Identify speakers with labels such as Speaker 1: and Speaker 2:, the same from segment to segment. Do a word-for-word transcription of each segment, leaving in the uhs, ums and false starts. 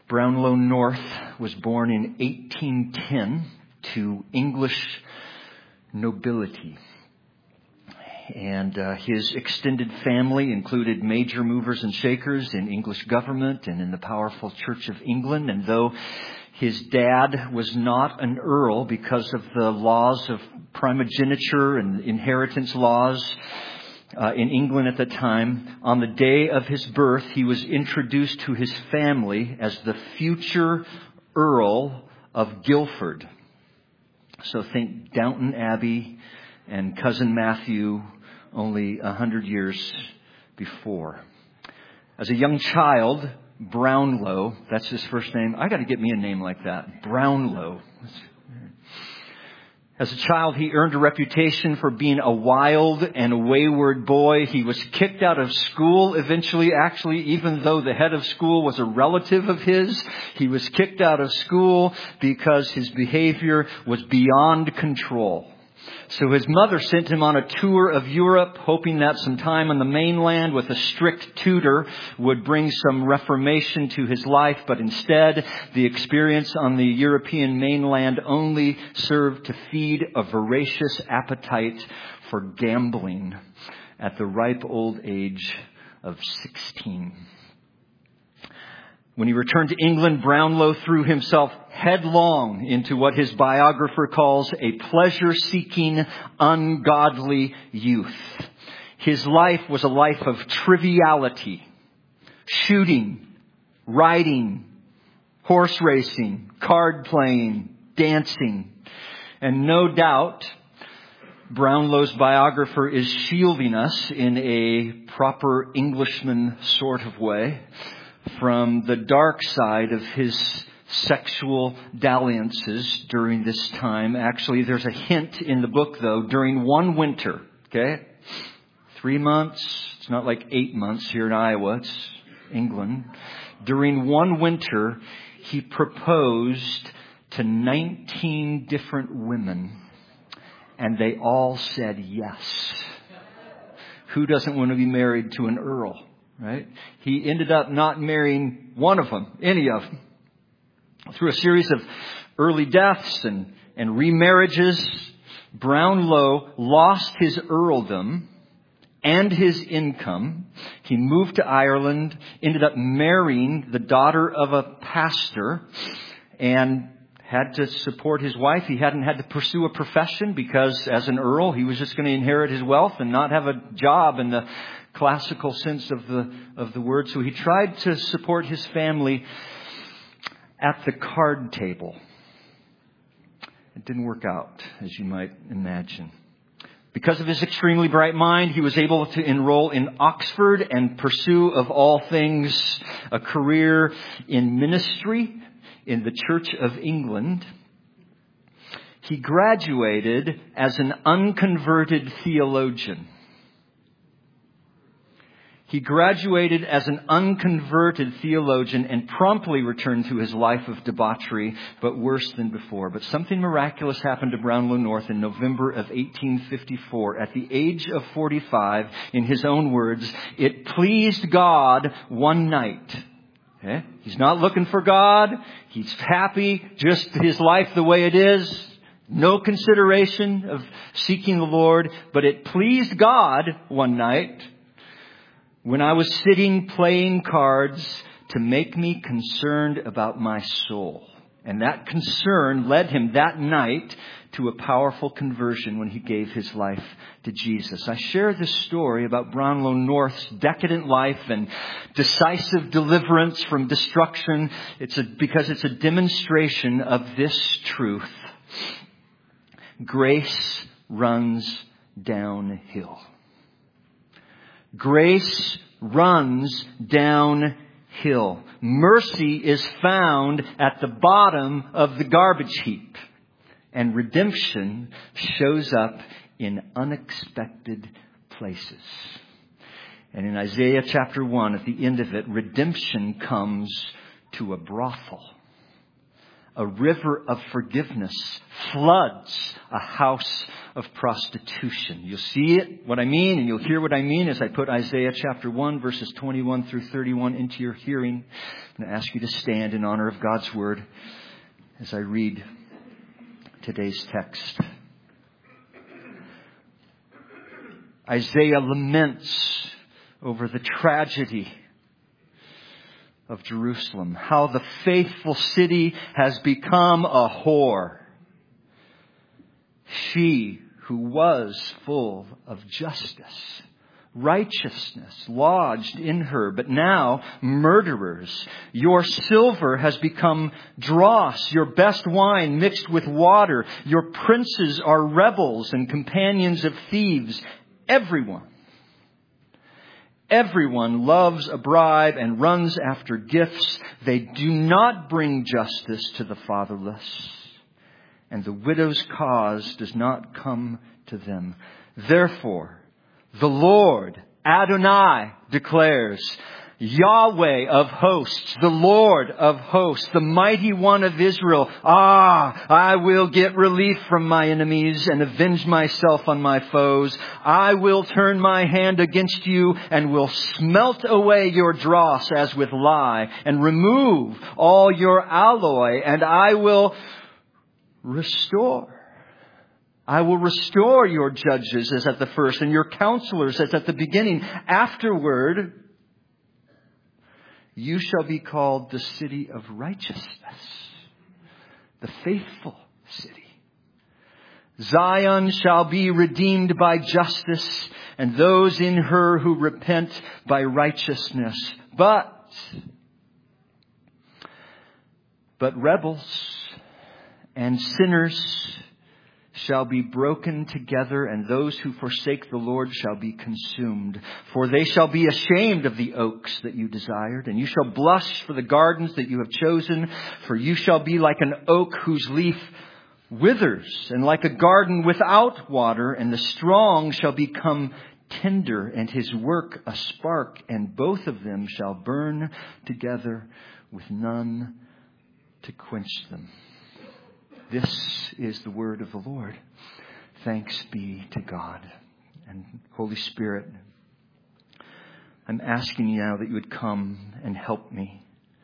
Speaker 1: Brownlow North was born in eighteen ten to English nobility. And uh, his extended family included major movers and shakers in English government and in the powerful Church of England. And though his dad was not an earl because of the laws of primogeniture and inheritance laws uh, in England at the time, on the day of his birth, he was introduced to his family as the future Earl of Guildford. So think Downton Abbey and Cousin Matthew only a hundred years before. As a young child, Brownlow, that's his first name. I got to get me a name like that. Brownlow. As a child, he earned a reputation for being a wild and wayward boy. He was kicked out of school eventually. Actually, even though the head of school was a relative of his, he was kicked out of school because his behavior was beyond control. So his mother sent him on a tour of Europe, hoping that some time on the mainland with a strict tutor would bring some reformation to his life. But instead, the experience on the European mainland only served to feed a voracious appetite for gambling at the ripe old age of sixteen. When he returned to England, Brownlow threw himself headlong into what his biographer calls a pleasure-seeking, ungodly youth. His life was a life of triviality, shooting, riding, horse racing, card playing, dancing. And no doubt, Brownlow's biographer is shielding us in a proper Englishman sort of way from the dark side of his sexual dalliances during this time. Actually, there's a hint in the book, though, during one winter, okay? Three months. It's not like eight months here in Iowa. It's England. During one winter, he proposed to nineteen different women, and they all said yes. Who doesn't want to be married to an earl? Right? He ended up not marrying one of them, any of them. Through a series of early deaths and, and remarriages, Brownlow lost his earldom and his income. He moved to Ireland, ended up marrying the daughter of a pastor, and had to support his wife. He hadn't had to pursue a profession because as an earl, he was just going to inherit his wealth and not have a job in the classical sense of the of the word. So he tried to support his family at the card table. It didn't work out, as you might imagine. Because of his extremely bright mind, he was able to enroll in Oxford and pursue, of all things, a career in ministry in the Church of England. He graduated as an unconverted theologian. He graduated as an unconverted theologian and promptly returned to his life of debauchery, but worse than before. But something miraculous happened to Brownlow North in November of eighteen fifty-four. At the age of forty-five, in his own words, it pleased God one night. Okay? He's not looking for God. He's happy, just his life the way it is. No consideration of seeking the Lord. But it pleased God one night when I was sitting playing cards to make me concerned about my soul. And that concern led him that night to a powerful conversion when he gave his life to Jesus. I share this story about Brownlow North's decadent life and decisive deliverance from destruction. It's a, because it's a demonstration of this truth. Grace runs downhill. Grace runs downhill. Mercy is found at the bottom of the garbage heap. And redemption shows up in unexpected places. And in Isaiah chapter one, at the end of it, redemption comes to a brothel. A river of forgiveness floods a house of prostitution. You'll see it, what I mean, and you'll hear what I mean as I put Isaiah chapter one, verses twenty-one through thirty-one into your hearing. I'm going to ask you to stand in honor of God's word as I read today's text. Isaiah laments over the tragedy of Jerusalem, how the faithful city has become a whore. She who was full of justice, righteousness lodged in her, but now murderers. Your silver has become dross, your best wine mixed with water. Your princes are rebels and companions of thieves. Everyone Everyone loves a bribe and runs after gifts. They do not bring justice to the fatherless, and the widow's cause does not come to them. Therefore, the Lord, Adonai, declares, Yahweh of hosts, the Lord of hosts, the mighty one of Israel. Ah, I will get relief from my enemies and avenge myself on my foes. I will turn my hand against you and will smelt away your dross as with lye and remove all your alloy, and I will restore. I will restore your judges as at the first and your counselors as at the beginning. Afterward, you shall be called the city of righteousness, the faithful city. Zion shall be redeemed by justice, and those in her who repent by righteousness. But, but rebels and sinners shall be broken together, and those who forsake the Lord shall be consumed. For they shall be ashamed of the oaks that you desired, and you shall blush for the gardens that you have chosen. For you shall be like an oak whose leaf withers, and like a garden without water, and the strong shall become tender, and his work a spark, and both of them shall burn together with none to quench them. This is the word of the Lord. Thanks be to God. And Holy Spirit, I'm asking you now that you would come and help me.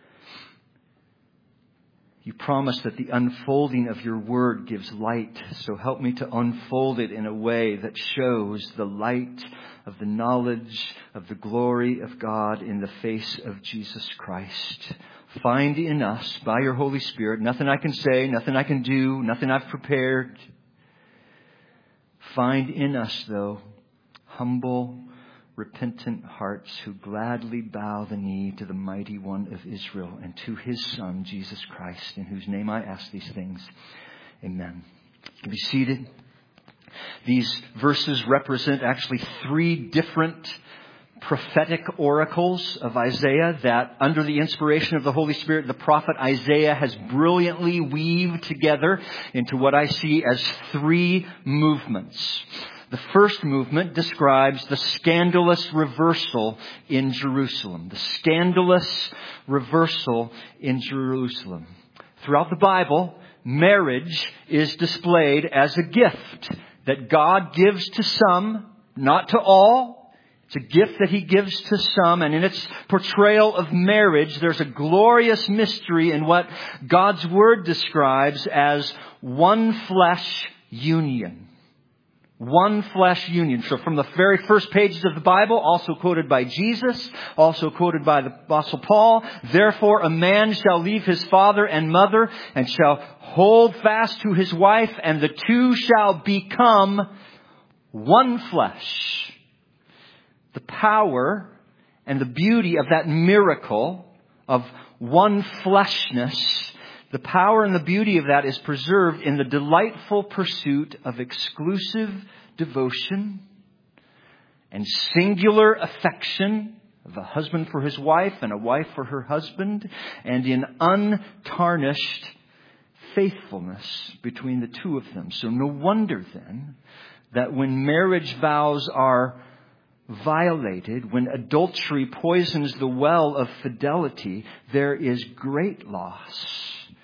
Speaker 1: You promised that the unfolding of your word gives light. So help me to unfold it in a way that shows the light of the knowledge of the glory of God in the face of Jesus Christ. Find in us, by your Holy Spirit, nothing I can say, nothing I can do, nothing I've prepared. Find in us, though, humble, repentant hearts who gladly bow the knee to the mighty one of Israel and to his Son, Jesus Christ, in whose name I ask these things. Amen. You can be seated. These verses represent actually three different prophetic oracles of Isaiah that, under the inspiration of the Holy Spirit, the prophet Isaiah has brilliantly weaved together into what I see as three movements. The first movement describes the scandalous reversal in Jerusalem. The scandalous reversal in Jerusalem. Throughout the Bible, marriage is displayed as a gift that God gives to some, not to all. It's a gift that he gives to some, and in its portrayal of marriage, there's a glorious mystery in what God's Word describes as one flesh union. One flesh union. So from the very first pages of the Bible, also quoted by Jesus, also quoted by the Apostle Paul, therefore a man shall leave his father and mother and shall hold fast to his wife, and the two shall become one flesh. The power and the beauty of that miracle of one fleshness, the power and the beauty of that is preserved in the delightful pursuit of exclusive devotion and singular affection of a husband for his wife and a wife for her husband, and in untarnished faithfulness between the two of them. So no wonder then that when marriage vows are violated, when adultery poisons the well of fidelity, there is great loss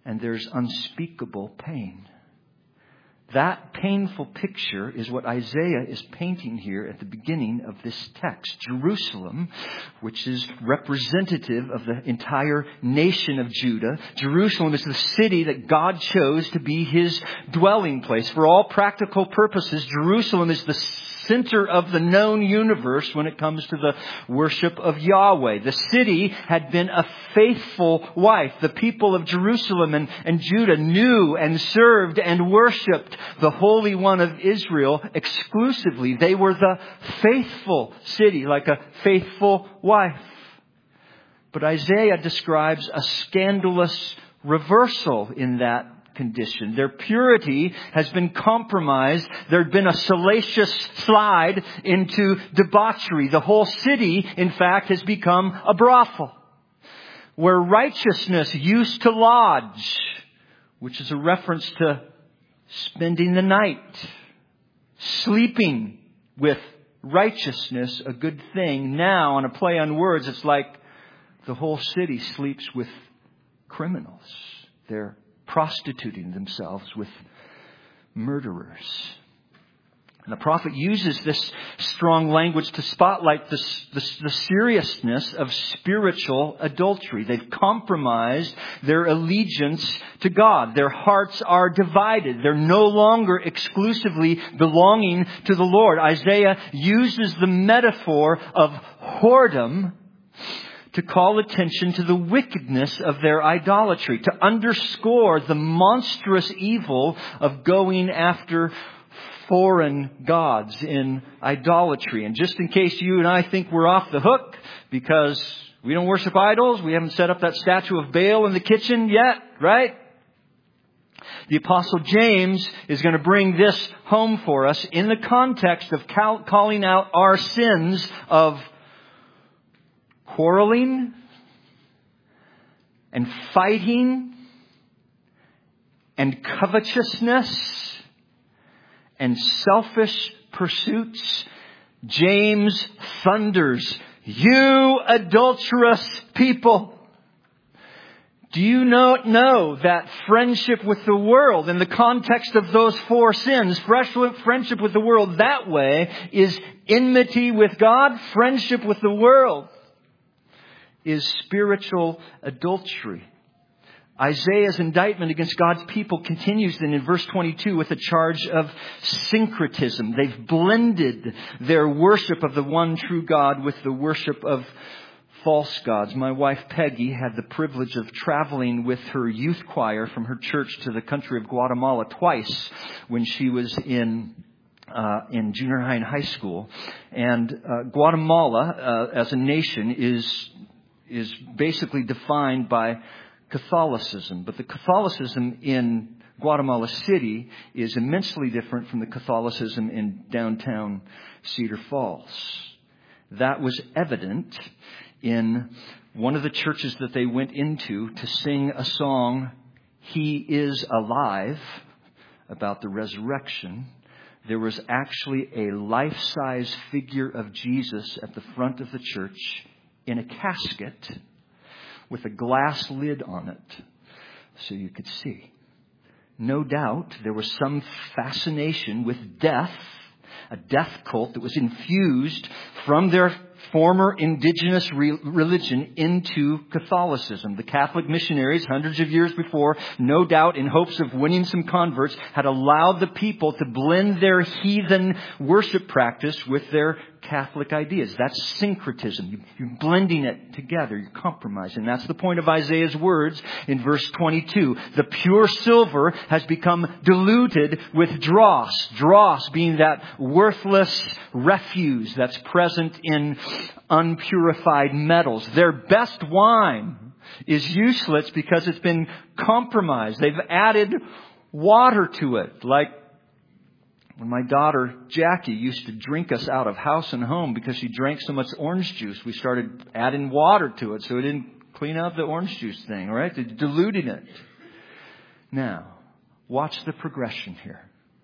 Speaker 1: and there's unspeakable pain. That painful picture is what Isaiah is painting here at the beginning of this text. Jerusalem, which is representative of the entire nation of Judah. Jerusalem is the city that God chose to be His dwelling place. For all practical purposes, Jerusalem is the center of the known universe when it comes to the worship of Yahweh. The city had been a faithful wife. The people of Jerusalem and, and Judah knew and served and worshipped the Holy One of Israel exclusively. They were the faithful city, like a faithful wife. But Isaiah describes a scandalous reversal in that condition. Their purity has been compromised. There had been a salacious slide into debauchery. The whole city, in fact, has become a brothel where righteousness used to lodge, which is a reference to spending the night, sleeping with righteousness, a good thing. Now, on a play on words, it's like the whole city sleeps with criminals. They're prostituting themselves with murderers. And the prophet uses this strong language to spotlight the, the, the seriousness of spiritual adultery. They've compromised their allegiance to God. Their hearts are divided. They're no longer exclusively belonging to the Lord. Isaiah uses the metaphor of whoredom to call attention to the wickedness of their idolatry, to underscore the monstrous evil of going after foreign gods in idolatry. And just in case you and I think we're off the hook because we don't worship idols, we haven't set up that statue of Baal in the kitchen yet, right? The Apostle James is going to bring this home for us in the context of cal- calling out our sins of quarreling and fighting and covetousness and selfish pursuits. James thunders, "You adulterous people! Do you not know that friendship with the world, in the context of those four sins, friendship with the world that way is enmity with God? Friendship with the world is spiritual adultery." Isaiah's indictment against God's people continues then in verse twenty-two with a charge of syncretism. They've blended their worship of the one true God with the worship of false gods. My wife Peggy had the privilege of traveling with her youth choir from her church to the country of Guatemala twice when she was in Uh, in junior high and high school. And uh, Guatemala uh, as a nation is is basically defined by Catholicism. But the Catholicism in Guatemala City is immensely different from the Catholicism in downtown Cedar Falls. That was evident in one of the churches that they went into to sing a song, "He is Alive," about the resurrection. There was actually a life-size figure of Jesus at the front of the church in a casket with a glass lid on it so you could see. No doubt there was some fascination with death, a death cult that was infused from their former indigenous re- religion into Catholicism. The Catholic missionaries, hundreds of years before, no doubt in hopes of winning some converts, had allowed the people to blend their heathen worship practice with their Catholic ideas. That's syncretism. You, you're blending it together. You're compromising. That's the point of Isaiah's words in verse twenty-two. The pure silver has become diluted with dross. Dross being that worthless refuse that's present in unpurified metals. Their best wine is useless because it's been compromised. They've added water to it, like when my daughter Jackie used to drink us out of house and home because she drank so much orange juice. We started adding water to it so it didn't clean out the orange juice thing, right? They're diluting it. Now, watch the progression here.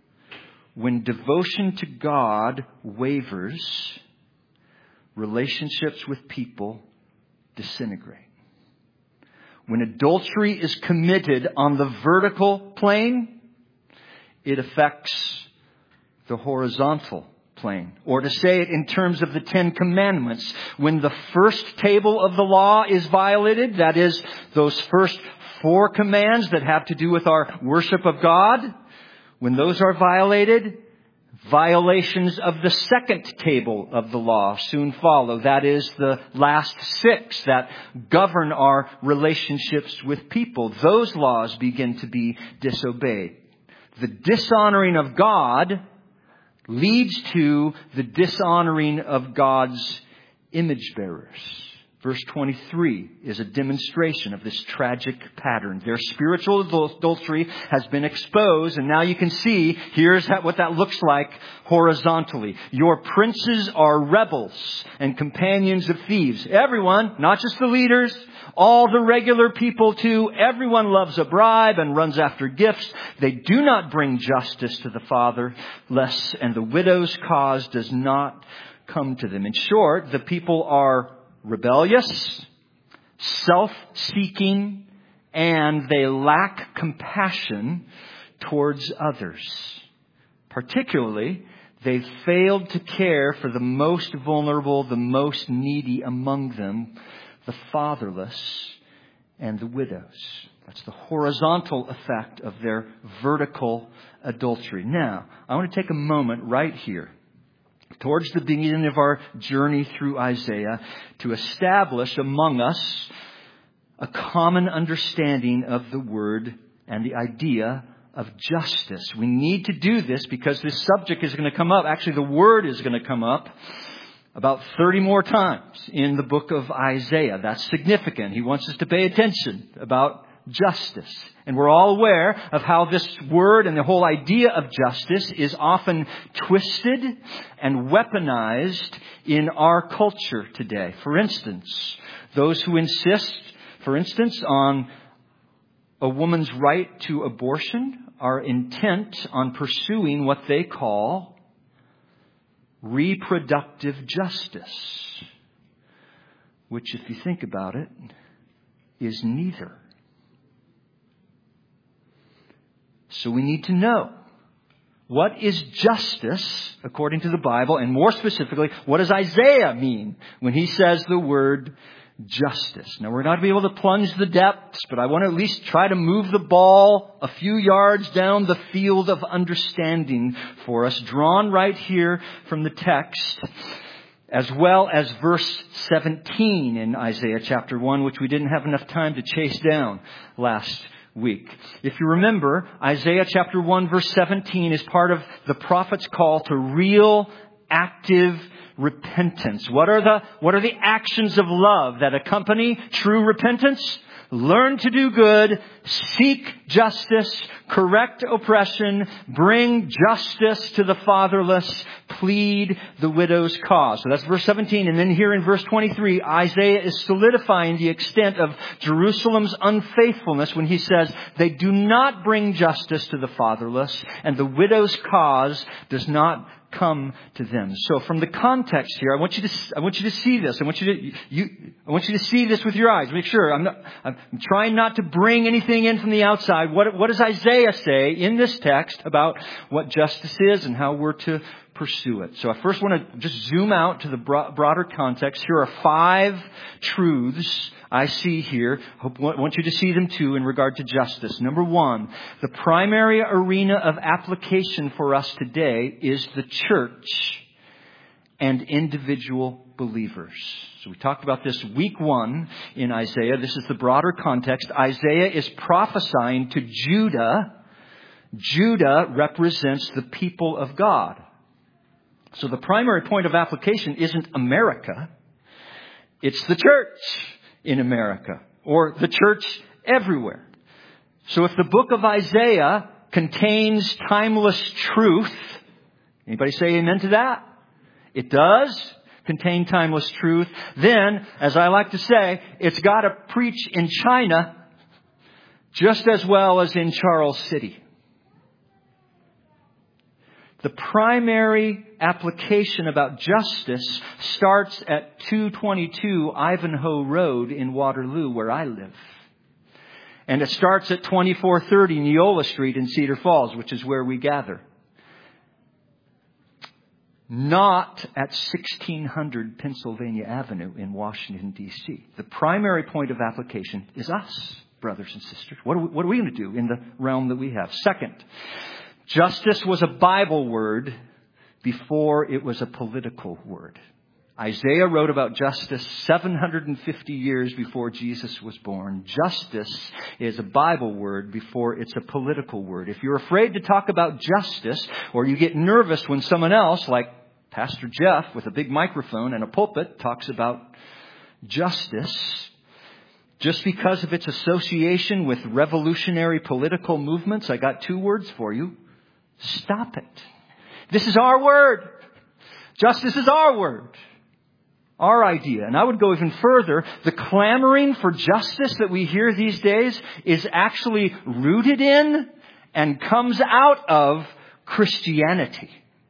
Speaker 1: When devotion to God wavers, relationships with people disintegrate. When adultery is committed on the vertical plane, it affects the horizontal plane. Or to say it in terms of the Ten Commandments, when the first table of the law is violated, that is, those first four commands that have to do with our worship of God, when those are violated, violations of the second table of the law soon follow. That is, the last six that govern our relationships with people. Those laws begin to be disobeyed. The dishonoring of God leads to the dishonoring of God's image bearers. Verse twenty-three is a demonstration of this tragic pattern. Their spiritual adultery has been exposed, and now you can see, here's what that looks like horizontally. Your princes are rebels and companions of thieves. Everyone, not just the leaders, all the regular people too. Everyone loves a bribe and runs after gifts. They do not bring justice to the fatherless, and the widow's cause does not come to them. In short, the people are rebellious, self-seeking, and they lack compassion towards others. Particularly, they failed to care for the most vulnerable, the most needy among them, the fatherless and the widows. That's the horizontal effect of their vertical adultery. Now, I want to take a moment right here, towards the beginning of our journey through Isaiah, to establish among us a common understanding of the word and the idea of justice. We need to do this because this subject is going to come up. Actually, the word is going to come up about thirty more times in the book of Isaiah. That's significant. He wants us to pay attention about justice. And we're all aware of how this word and the whole idea of justice is often twisted and weaponized in our culture today. For instance, those who insist, for instance, on a woman's right to abortion are intent on pursuing what they call reproductive justice, which, if you think about it, is neither. So we need to know, what is justice according to the Bible? And more specifically, what does Isaiah mean when he says the word justice? Now, we're not going to be able to plunge the depths, but I want to at least try to move the ball a few yards down the field of understanding for us, drawn right here from the text, as well as verse seventeen in Isaiah chapter one, which we didn't have enough time to chase down last week. If you remember, Isaiah chapter one verse seventeen is part of the prophet's call to real, active repentance. What are the, what are the actions of love that accompany true repentance? Learn to do good, seek justice, correct oppression, bring justice to the fatherless, plead the widow's cause. So that's verse seventeen. And then here in verse twenty-three, Isaiah is solidifying the extent of Jerusalem's unfaithfulness when he says, they do not bring justice to the fatherless, and the widow's cause does not come to them. So from the context here, I want you to, I want you to see this. I want you to, you, I want you to see this with your eyes. Make sure I'm not, I'm trying not to bring anything in from the outside. What, what does Isaiah say in this text about what justice is and how we're to pursue it? So I first want to just zoom out to the broader context. Here are five truths I see here. I want you to see them too in regard to justice. Number one, the primary arena of application for us today is the church and individual believers. So we talked about this week one in Isaiah. This is the broader context. Isaiah is prophesying to Judah. Judah represents the people of God. So the primary point of application isn't America. It's the church in America, or the church everywhere. So if the book of Isaiah contains timeless truth, anybody say amen to that? It does contain timeless truth. Then, as I like to say, it's got to preach in China just as well as in Charles City. The primary application about justice starts at two twenty-two Ivanhoe Road in Waterloo, where I live. And it starts at twenty-four thirty Neola Street in Cedar Falls, which is where we gather. Not at sixteen hundred Pennsylvania Avenue in Washington, D C The primary point of application is us, brothers and sisters. What are we, what are we going to do in the realm that we have? Second, justice was a Bible word before it was a political word. Isaiah wrote about justice seven hundred fifty years before Jesus was born. Justice is a Bible word before it's a political word. If you're afraid to talk about justice, or you get nervous when someone else, like Pastor Jeff with a big microphone and a pulpit, talks about justice, just because of its association with revolutionary political movements, I got two words for you. Stop it. This is our word. Justice is our word. Our idea. And I would go even further. The clamoring for justice that we hear these days is actually rooted in and comes out of Christianity.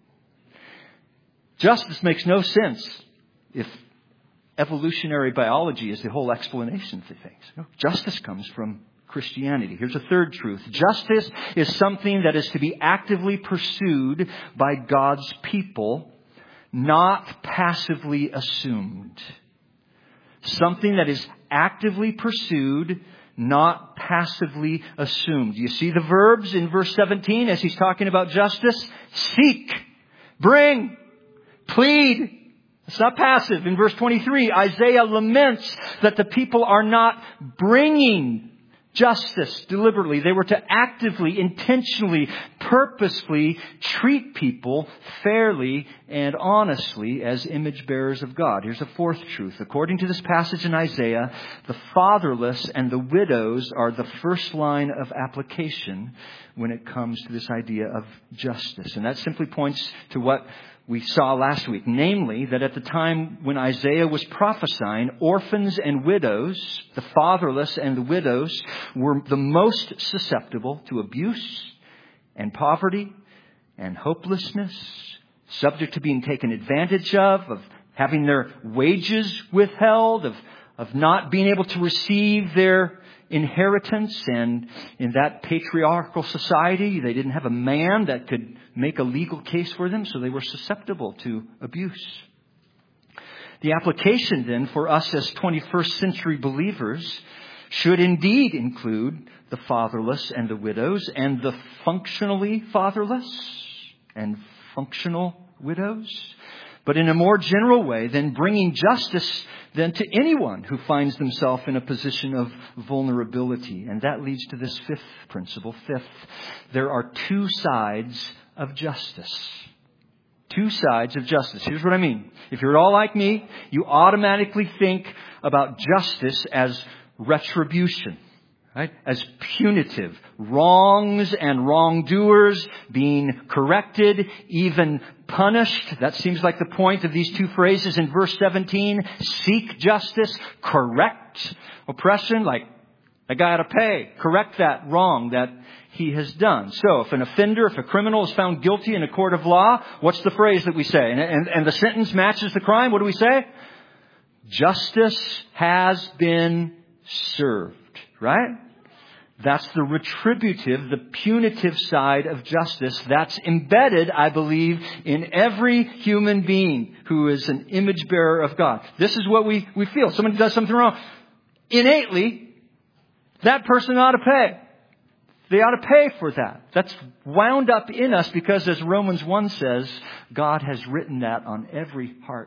Speaker 1: Justice makes no sense if evolutionary biology is the whole explanation for things. No, justice comes from Christianity. Here's a third truth. Justice is something that is to be actively pursued by God's people, not passively assumed. Something that is actively pursued, not passively assumed. You see the verbs in verse seventeen as he's talking about justice? Seek, bring, plead. It's not passive. In verse twenty-three, Isaiah laments that the people are not bringing justice deliberately. They were to actively, intentionally, purposefully treat people fairly and honestly as image bearers of God. Here's a fourth truth. According to this passage in Isaiah, the fatherless and the widows are the first line of application when it comes to this idea of justice. And that simply points to what we saw last week, namely that at the time when Isaiah was prophesying, orphans and widows, the fatherless and the widows, were the most susceptible to abuse and poverty and hopelessness, subject to being taken advantage of, of having their wages withheld, of, of not being able to receive their inheritance. And in that patriarchal society, they didn't have a man that could make a legal case for them, so they were susceptible to abuse. The application then for us as twenty-first century believers should indeed include the fatherless and the widows, and the functionally fatherless and functional widows. But in a more general way, then bringing justice then to anyone who finds themselves in a position of vulnerability. And that leads to this fifth principle. Fifth, there are two sides of justice. Two sides of justice. Here's what I mean. If you're all like me, you automatically think about justice as retribution. Right? As punitive. Wrongs and wrongdoers being corrected, even punished. That seems like the point of these two phrases in verse seventeen. Seek justice, correct oppression, like a guy ought to pay, correct that wrong that he has done. So if an offender, if a criminal is found guilty in a court of law, what's the phrase that we say? And, and, and the sentence matches the crime. What do we say? Justice has been served. Right? That's the retributive, the punitive side of justice that's embedded, I believe, in every human being who is an image bearer of God. This is what we, we feel. Someone does something wrong. Innately, that person ought to pay. They ought to pay for that. That's wound up in us because, as Romans one says, God has written that on every heart.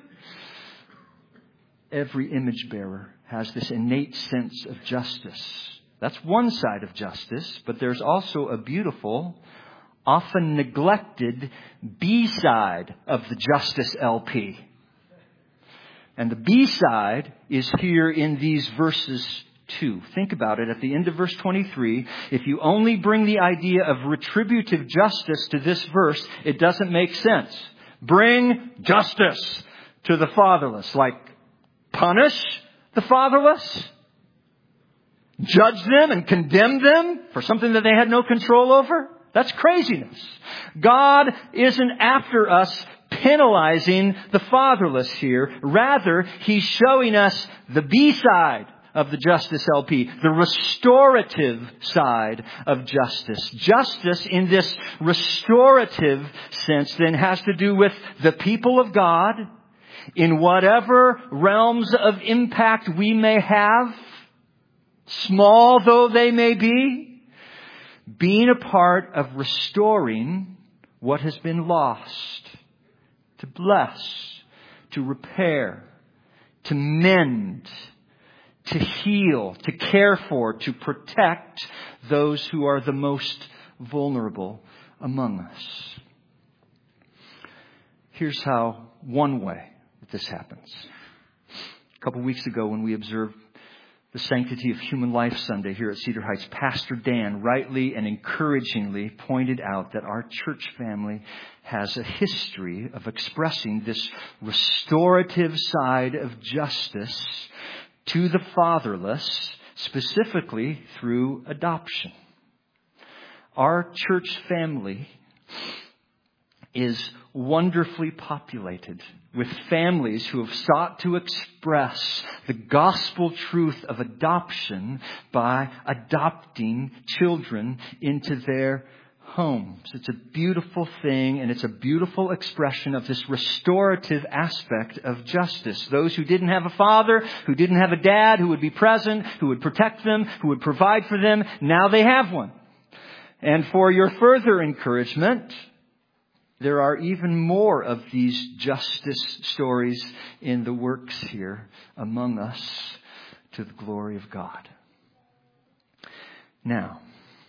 Speaker 1: Every image bearer has this innate sense of justice. That's one side of justice, but there's also a beautiful, often neglected B side of the Justice L P. And the B side is here in these verses too. Think about it. At the end of verse twenty-three, if you only bring the idea of retributive justice to this verse, it doesn't make sense. Bring justice to the fatherless, like punish the fatherless? Judge them and condemn them for something that they had no control over? That's craziness. God isn't after us penalizing the fatherless here. Rather, He's showing us the B side of the Justice L P. The restorative side of justice. Justice in this restorative sense then has to do with the people of God in whatever realms of impact we may have, small though they may be, being a part of restoring what has been lost, to bless, to repair, to mend, to heal, to care for, to protect those who are the most vulnerable among us. Here's how, one way that this happens. A couple weeks ago when we observed the Sanctity of Human Life Sunday here at Cedar Heights, Pastor Dan rightly and encouragingly pointed out that our church family has a history of expressing this restorative side of justice to the fatherless, specifically through adoption. Our church family is wonderfully populated with families who have sought to express the gospel truth of adoption by adopting children into their homes. It's a beautiful thing, and it's a beautiful expression of this restorative aspect of justice. Those who didn't have a father, who didn't have a dad, who would be present, who would protect them, who would provide for them, now they have one. And for your further encouragement, there are even more of these justice stories in the works here among us to the glory of God. Now,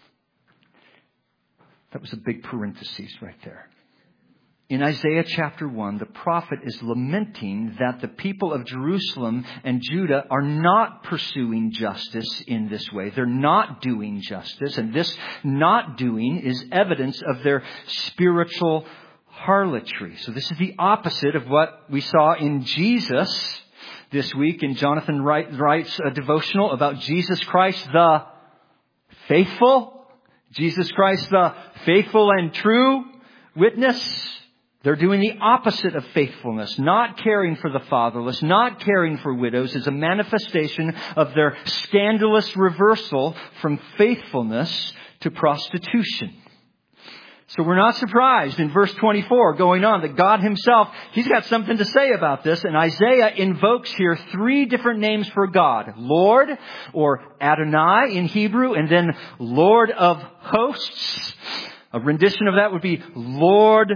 Speaker 1: that was a big parenthesis right there. In Isaiah chapter one, the prophet is lamenting that the people of Jerusalem and Judah are not pursuing justice in this way. They're not doing justice. And this not doing is evidence of their spiritual harlotry. So this is the opposite of what we saw in Jesus this week in Jonathan Wright's uh, devotional about Jesus Christ the faithful. Jesus Christ the faithful and true witness. They're doing the opposite of faithfulness, not caring for the fatherless, not caring for widows, is a manifestation of their scandalous reversal from faithfulness to prostitution. So we're not surprised in verse twenty-four going on that God himself, he's got something to say about this. And Isaiah invokes here three different names for God. Lord, or Adonai in Hebrew, and then Lord of hosts. A rendition of that would be Lord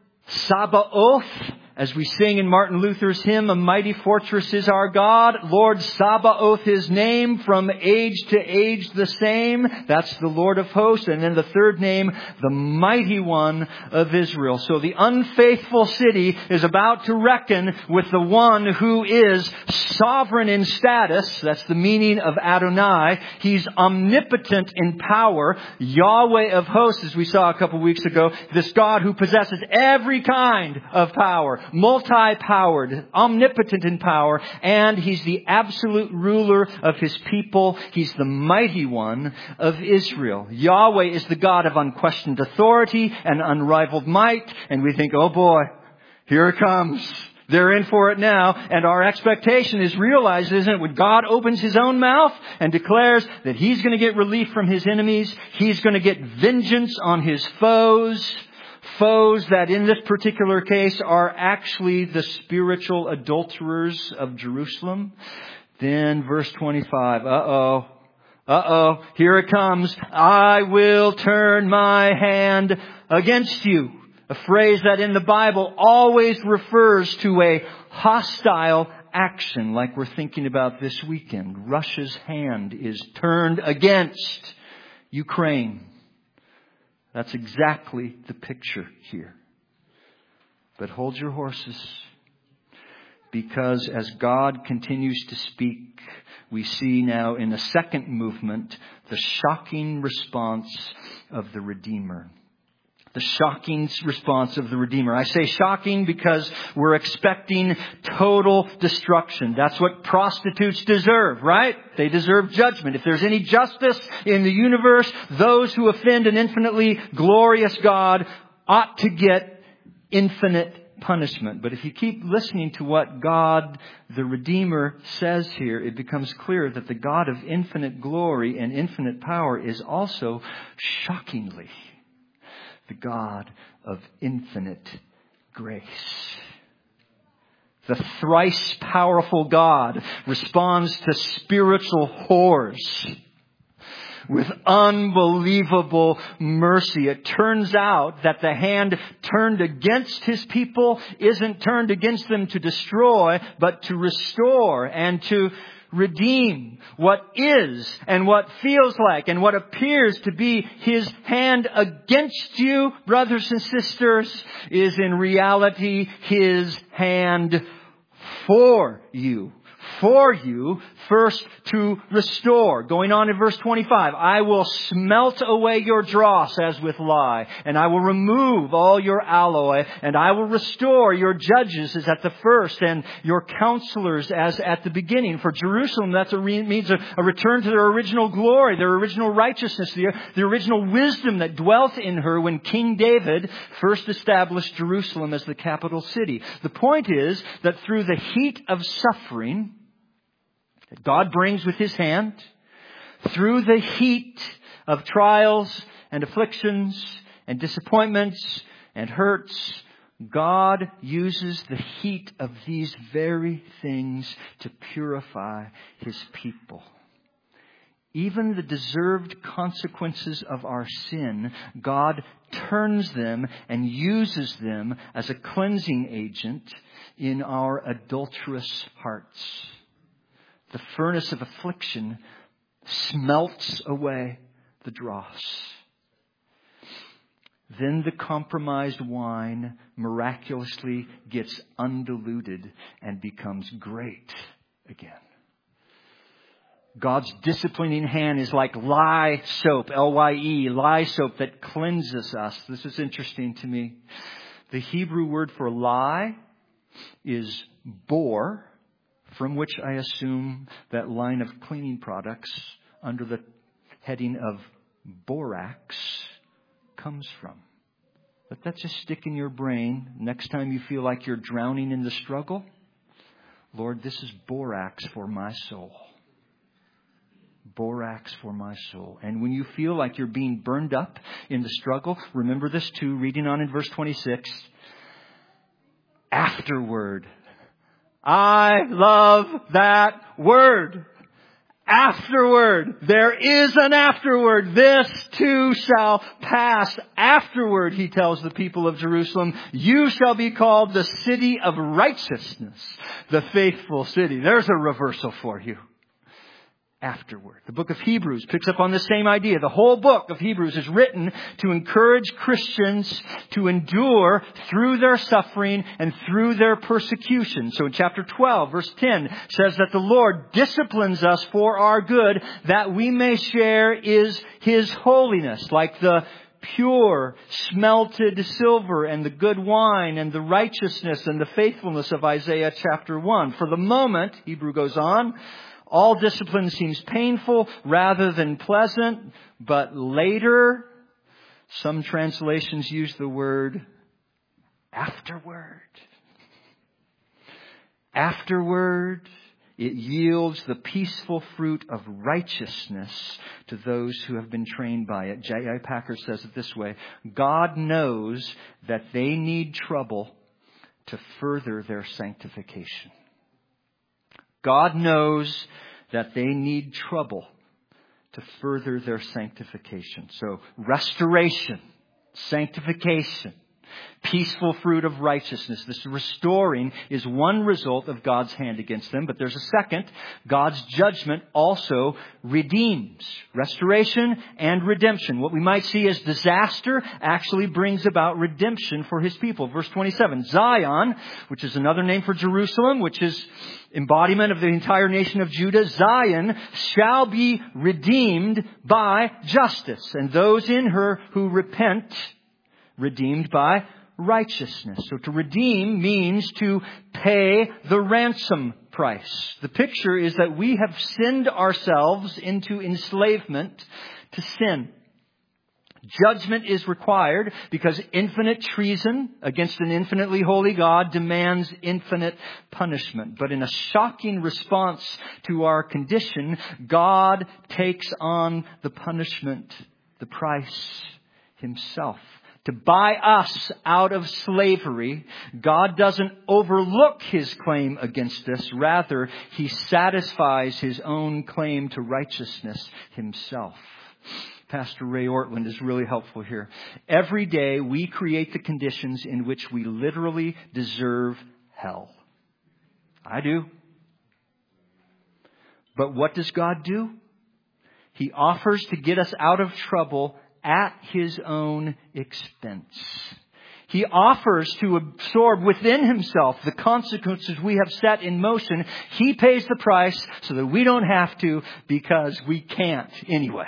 Speaker 1: Sabaoth, as we sing in Martin Luther's hymn, "A mighty fortress is our God. Lord Sabaoth his name, from age to age the same." That's the Lord of hosts. And then the third name, the mighty one of Israel. So the unfaithful city is about to reckon with the one who is sovereign in status. That's the meaning of Adonai. He's omnipotent in power. Yahweh of hosts, as we saw a couple weeks ago, this God who possesses every kind of power. Multi-powered, omnipotent in power, and he's the absolute ruler of his people. He's the mighty one of Israel. Yahweh is the God of unquestioned authority and unrivaled might. And we think, oh boy, here it comes. They're in for it now. And our expectation is realized, isn't it? When God opens his own mouth and declares that he's going to get relief from his enemies, he's going to get vengeance on his foes. Foes that in this particular case are actually the spiritual adulterers of Jerusalem. Then verse twenty-five. Uh-oh. Uh-oh. Here it comes. I will turn my hand against you. A phrase that in the Bible always refers to a hostile action, like we're thinking about this weekend. Russia's hand is turned against Ukraine. That's exactly the picture here. But hold your horses, because as God continues to speak, we see now in the second movement the shocking response of the Redeemer. The shocking response of the Redeemer. I say shocking because we're expecting total destruction. That's what prostitutes deserve, right? They deserve judgment. If there's any justice in the universe, those who offend an infinitely glorious God ought to get infinite punishment. But if you keep listening to what God, the Redeemer, says here, it becomes clear that the God of infinite glory and infinite power is also, shockingly, the God of infinite grace. The thrice powerful God responds to spiritual horrors with unbelievable mercy. It turns out that the hand turned against His people isn't turned against them to destroy, but to restore and to redeem. What is and what feels like and what appears to be His hand against you, brothers and sisters, is in reality His hand for you. For you, first to restore. Going on in verse twenty-five, I will smelt away your dross as with lye, and I will remove all your alloy, and I will restore your judges as at the first, and your counselors as at the beginning. For Jerusalem, that means a, a return to their original glory, their original righteousness, the, the original wisdom that dwelt in her when King David first established Jerusalem as the capital city. The point is that through the heat of suffering that God brings with His hand, through the heat of trials and afflictions and disappointments and hurts, God uses the heat of these very things to purify His people. Even the deserved consequences of our sin, God turns them and uses them as a cleansing agent in our adulterous hearts. The furnace of affliction smelts away the dross. Then the compromised wine miraculously gets undiluted and becomes great again. God's disciplining hand is like lye soap, L Y E, lye soap that cleanses us. This is interesting to me. The Hebrew word for lye is bor, from which I assume that line of cleaning products under the heading of borax comes from. Let that just stick in your brain. Next time you feel like you're drowning in the struggle, Lord, this is borax for my soul. Borax for my soul. And when you feel like you're being burned up in the struggle, remember this too, reading on in verse twenty-six. Afterward. I love that word. Afterward. There is an afterward. This too shall pass. Afterward, He tells the people of Jerusalem, you shall be called the city of righteousness, the faithful city. There's a reversal for you. Afterward. The book of Hebrews picks up on the same idea. The whole book of Hebrews is written to encourage Christians to endure through their suffering and through their persecution. So in chapter twelve, verse ten says that the Lord disciplines us for our good, that we may share is His holiness, like the pure smelted silver and the good wine and the righteousness and the faithfulness of Isaiah chapter one. For the moment, Hebrew goes on, all discipline seems painful rather than pleasant, but later, some translations use the word afterward. Afterward, it yields the peaceful fruit of righteousness to those who have been trained by it. J I Packer says it this way: God knows that they need trouble to further their sanctification. God knows that they need trouble to further their sanctification. So restoration, sanctification, peaceful fruit of righteousness. This restoring is one result of God's hand against them. But there's a second. God's judgment also redeems. Restoration and redemption. What we might see as disaster actually brings about redemption for His people. Verse twenty-seven. Zion, which is another name for Jerusalem, which is embodiment of the entire nation of Judah. Zion shall be redeemed by justice, and those in her who repent redeemed by righteousness. So to redeem means to pay the ransom price. The picture is that we have sinned ourselves into enslavement to sin. Judgment is required because infinite treason against an infinitely holy God demands infinite punishment. But in a shocking response to our condition, God takes on the punishment, the price himself. To buy us out of slavery, God doesn't overlook his claim against us. Rather, he satisfies his own claim to righteousness himself. Pastor Ray Ortland is really helpful here. Every day we create the conditions in which we literally deserve hell. I do. But what does God do? He offers to get us out of trouble at his own expense. He offers to absorb within himself the consequences we have set in motion. He pays the price so that we don't have to, because we can't anyway.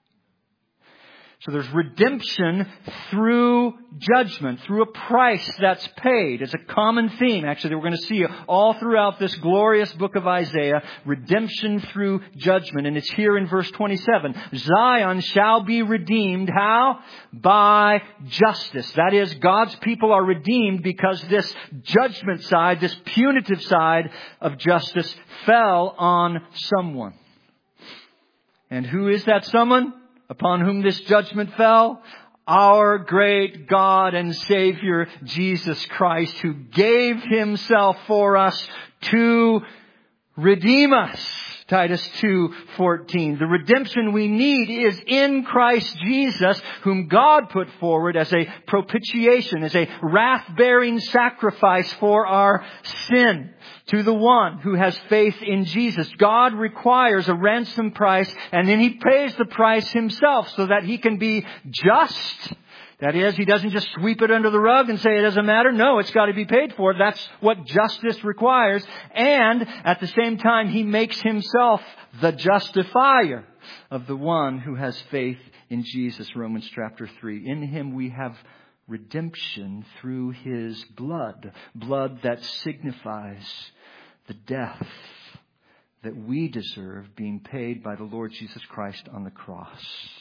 Speaker 1: So there's redemption through judgment, through a price that's paid. It's a common theme, actually, that we're going to see all throughout this glorious book of Isaiah. Redemption through judgment. And it's here in verse twenty-seven. Zion shall be redeemed. How? By justice. That is, God's people are redeemed because this judgment side, this punitive side of justice fell on someone. And who is that someone upon whom this judgment fell? Our great God and Savior, Jesus Christ, who gave himself for us to redeem us. Titus two fourteen. The redemption we need is in Christ Jesus, whom God put forward as a propitiation, as a wrath-bearing sacrifice for our sin. To the one who has faith in Jesus, God requires a ransom price, and then he pays the price himself so that he can be just. That is, he doesn't just sweep it under the rug and say it doesn't matter. No, it's got to be paid for. That's what justice requires. And at the same time, he makes himself the justifier of the one who has faith in Jesus. Romans chapter three. In him we have redemption through his blood. Blood that signifies the death that we deserve being paid by the Lord Jesus Christ on the cross.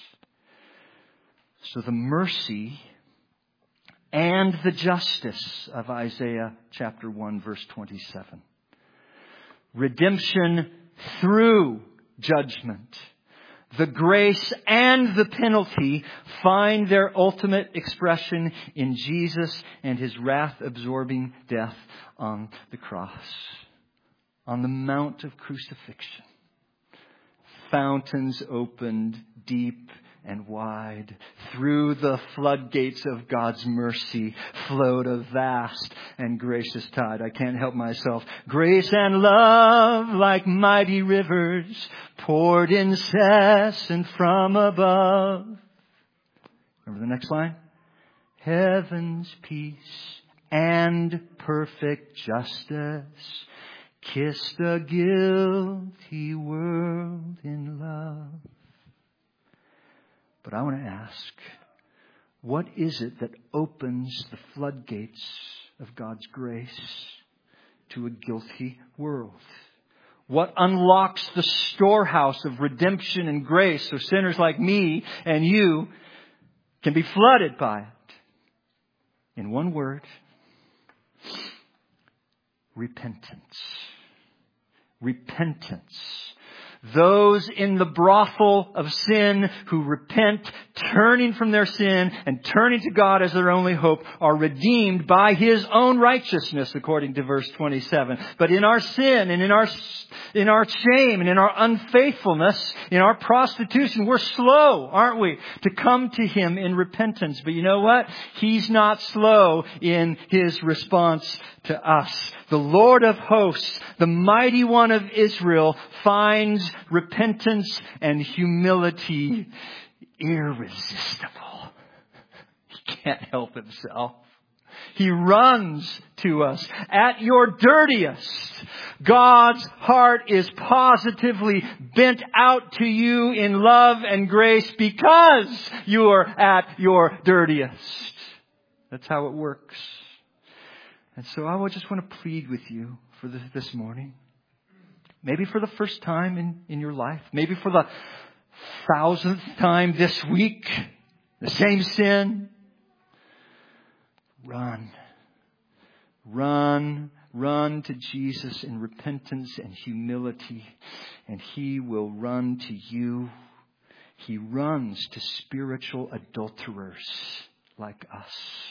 Speaker 1: So the mercy and the justice of Isaiah chapter one, verse twenty-seven. Redemption through judgment. The grace and the penalty find their ultimate expression in Jesus and his wrath-absorbing death on the cross. On the Mount of Crucifixion. Fountains opened deep and wide. Through the floodgates of God's mercy flowed a vast and gracious tide. I can't help myself. Grace and love like mighty rivers poured incessant from above. Remember the next line? Heaven's peace and perfect justice kiss the guilty world in love. But I want to ask, what is it that opens the floodgates of God's grace to a guilty world? What unlocks the storehouse of redemption and grace so sinners like me and you can be flooded by it? In one word, repentance. Repentance. Those in the brothel of sin who repent, turning from their sin and turning to God as their only hope, are redeemed by his own righteousness, according to verse twenty-seven. But in our sin and in our in our shame and in our unfaithfulness, in our prostitution, we're slow, aren't we, to come to him in repentance. But you know what? He's not slow in his response to us. The Lord of hosts, the mighty one of Israel, finds repentance and humility irresistible. He can't help himself. He runs to us at your dirtiest. God's heart is positively bent out to you in love and grace because you are at your dirtiest. That's how it works. And so I would just want to plead with you for this, this morning. Maybe for the first time in, in your life. Maybe for the thousandth time this week. the same sin. Run. Run. Run to Jesus in repentance and humility, and He will run to you. He runs to spiritual adulterers like us.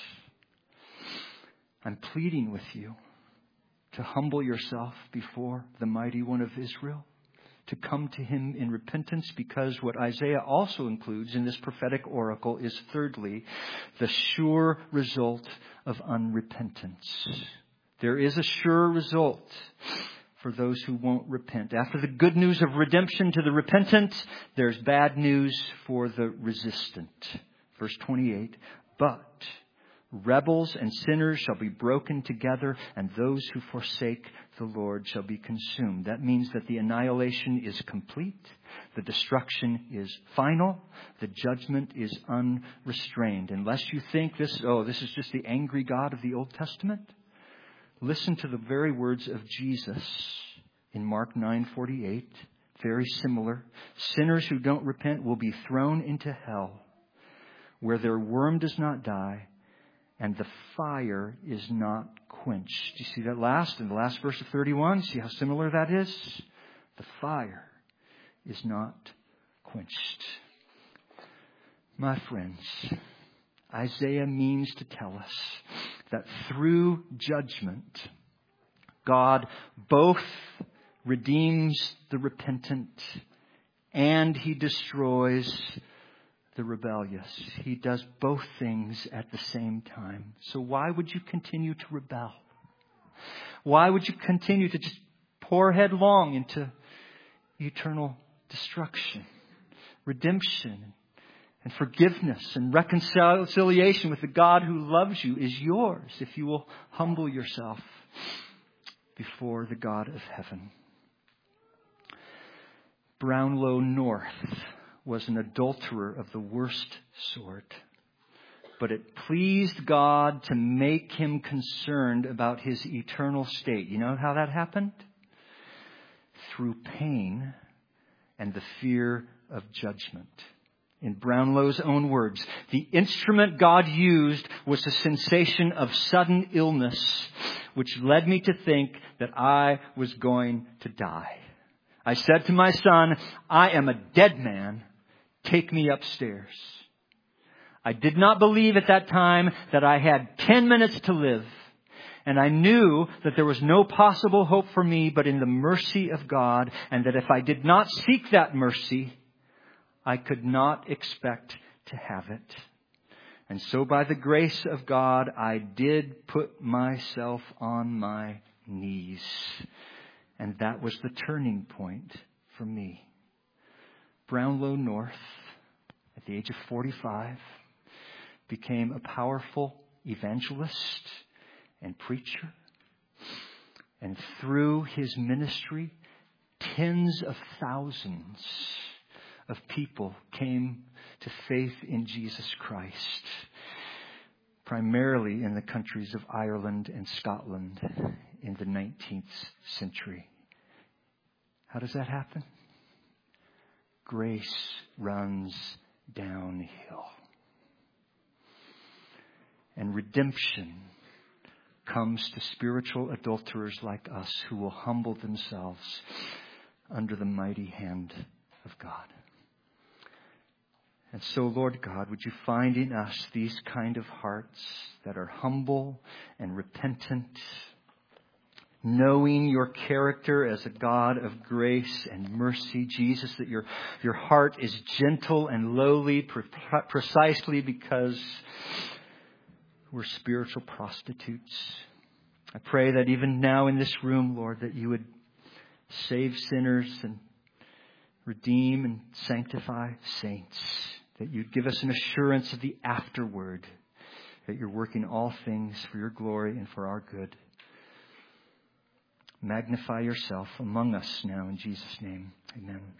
Speaker 1: I'm pleading with you to humble yourself before the Mighty One of Israel, to come to Him in repentance, because what Isaiah also includes in this prophetic oracle is, thirdly, the sure result of unrepentance. There is a sure result for those who won't repent. After the good news of redemption to the repentant, there's bad news for the resistant. Verse twenty-eight, but rebels and sinners shall be broken together, and those who forsake the Lord shall be consumed. That means that the annihilation is complete. The destruction is final. The judgment is unrestrained. Unless you think this, oh, this is just the angry God of the Old Testament. Listen to the very words of Jesus in Mark nine forty-eight. Very similar. Sinners who don't repent will be thrown into hell, where their worm does not die and the fire is not quenched. Do you see that last in the last verse of thirty-one? See how similar that is? The fire is not quenched. My friends, Isaiah means to tell us that through judgment, God both redeems the repentant and He destroys the rebellious. He does both things at the same time. So why would you continue to rebel? Why would you continue to just pour headlong into eternal destruction? Redemption and forgiveness and reconciliation with the God who loves you is yours if you will humble yourself before the God of heaven. Brownlow North was an adulterer of the worst sort, but it pleased God to make him concerned about his eternal state. You know how that happened? Through pain and the fear of judgment. In Brownlow's own words, the instrument God used was a sensation of sudden illness, which led me to think that I was going to die. I said to my son, I am a dead man. Take me upstairs. I did not believe at that time that I had ten minutes to live. And I knew that there was no possible hope for me but in the mercy of God, and that if I did not seek that mercy, I could not expect to have it. And so by the grace of God, I did put myself on my knees. And that was the turning point for me. Brownlow North, at the age of forty-five, became a powerful evangelist and preacher. And through his ministry, tens of thousands of people came to faith in Jesus Christ, primarily in the countries of Ireland and Scotland in the nineteenth century. How does that happen? Grace runs downhill. And redemption comes to spiritual adulterers like us who will humble themselves under the mighty hand of God. And so, Lord God, would you find in us these kind of hearts that are humble and repentant, knowing your character as a God of grace and mercy, Jesus, that your, your heart is gentle and lowly pre- precisely because we're spiritual prostitutes. I pray that even now in this room, Lord, that you would save sinners and redeem and sanctify saints. That you'd give us an assurance of the afterward, that you're working all things for your glory and for our good. Magnify yourself among us now in Jesus' name. Amen.